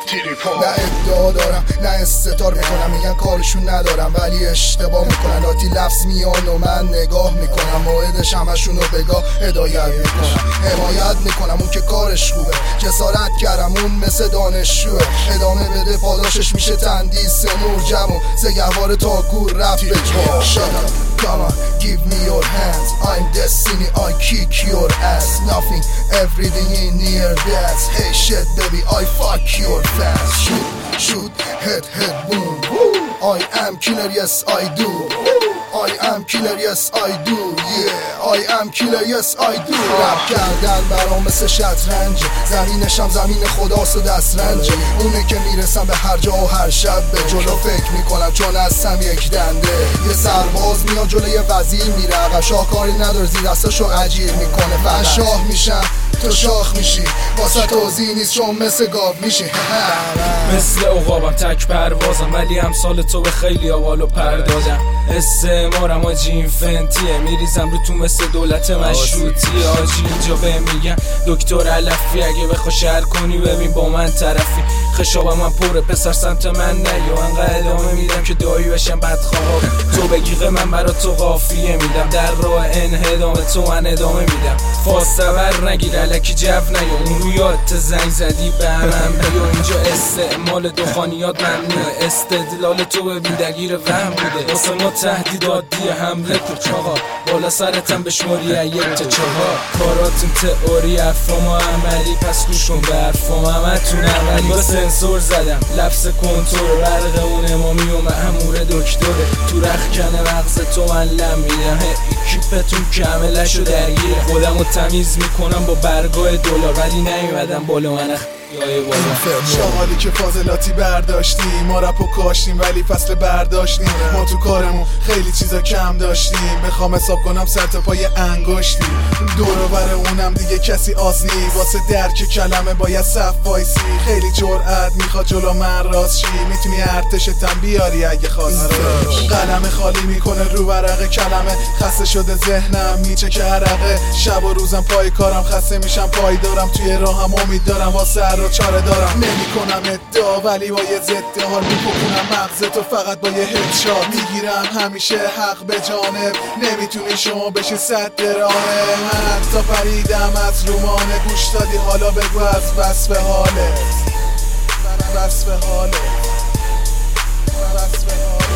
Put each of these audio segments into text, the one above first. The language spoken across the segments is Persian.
نه ادعا دارم نه استتار میکنم، میگن کارشون ندارم ولی اشتباه میکنن. آتی لفظ میان و من نگاه میکنم، موعدش همشون رو بگاه هدایت میکنم. حمایت میکنم اون که کارش خوبه، جسارت کردم اون مثل دانشجوه. ادامه بده پاداشش میشه تندیس نور جمع زگهوار تا گور رفت به جا. Shut up, come on, give me your hands, I'm destiny, I kick your ass. Nothing, everything in near that. Hey shit baby, I fuck your fans. Shoot, shoot, head, boom. I am killer, yes I do. I am killer, yes I do. Yeah, I am killer, yes I do. رپ کردن برام مثل شطرنج، زمینشم زمین خداست و دسترنج. اونه که میرسم به هر جا و هر شب به جلو فکر میکنم چون هستم یک دنده. یه سرباز میاد جلوی وزیر میره و شاهکاری نداره زیر دستاشو اجیر میکنه. من شاه میشم تو شاخ میشی، واسه توضیح نیست چون مثل گاو میشی. مثل عقابم تک پروازم ولی امثال تو به خیلی آوالو پردازم. استعمارم آجی این فنتیه، میریزم رو تو مثل دولت مشروطی. آجی اینجا به میگن دکتر علفی، اگه بخوا شهر کنی ببین با من طرفی. خشابم من پره پسر سمت من نیا، انقدر ادامه میدم که دایی بشم بدخواه. تو بگیقه من برا تو قافیه میدم، در راه انهدام تو من ادامه میدم. فاصبر نگیر الکی جو نیا، اون رو یادت زنگ زدی به من بیا. اینجا استعمال دخانیات ممنوعه، استدلال تو ببین درگیر وهم بوده. واسه ما تهدیدات دیه حمله کوچاقا، بالا سرتم بشماری 1 تا 4. کاراتون تئوری حرفام عملی، پس گوش کن به حرفام همتون عملی. با سنسور زدم لفظ کنترل، برق اون امامی و مأمور دکتره. تو رخ کنه مغز تو من لم میدم، کیپتون کاملشو درگیره. خودمو تمیز میکنم با برگای دلار ولی نیومدم بالا من شمالی که فاضلاتی برداشتیم، ما رپو کاشتیم ولی فصل برداشتیم. ما تو کارمون خیلی چیزا کم داشتیم، میخوام حساب کنم سر تا پای انگشتی. دور و بر اونم دیگه کسی آزنی، واسه درک کلمه باید صف وایسی. خیلی جرأت میخواد جلو من راست شی، میتونی ارتشتم بیاری اگه خواستی. قلم خالی میکنه رو ورق کلمه، خسته شده ذهنم میچه که عرقه. شب و روزم پای کارم خسته میشم پای دارم، توی راهم امید دارم واسه رو چاره دارم. نمی کنم ادعا ولی با یه ضد حال میپکنم مغزتو فقط با یه هدشات. میگیرم همیشه حق به جانب، نمیتونی شما بشی صد درانه. من حتی پریدم از رومانه، گوش دادی حالا بگو از وصف حاله. وصف حاله وصف حاله.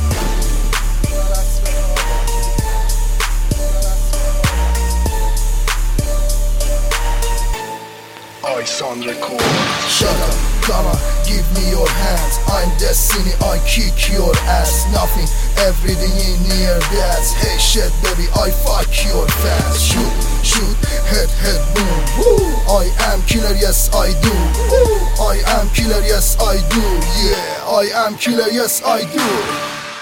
On record. Shut up, come on, give me your hands, I'm destiny, I kick your ass. Nothing, everything in near that. Hey shit baby, I fuck your fans. Shoot, shoot, head, boom. I am killer, yes I do. I am killer, yes I do. Yeah, I am killer, yes I do.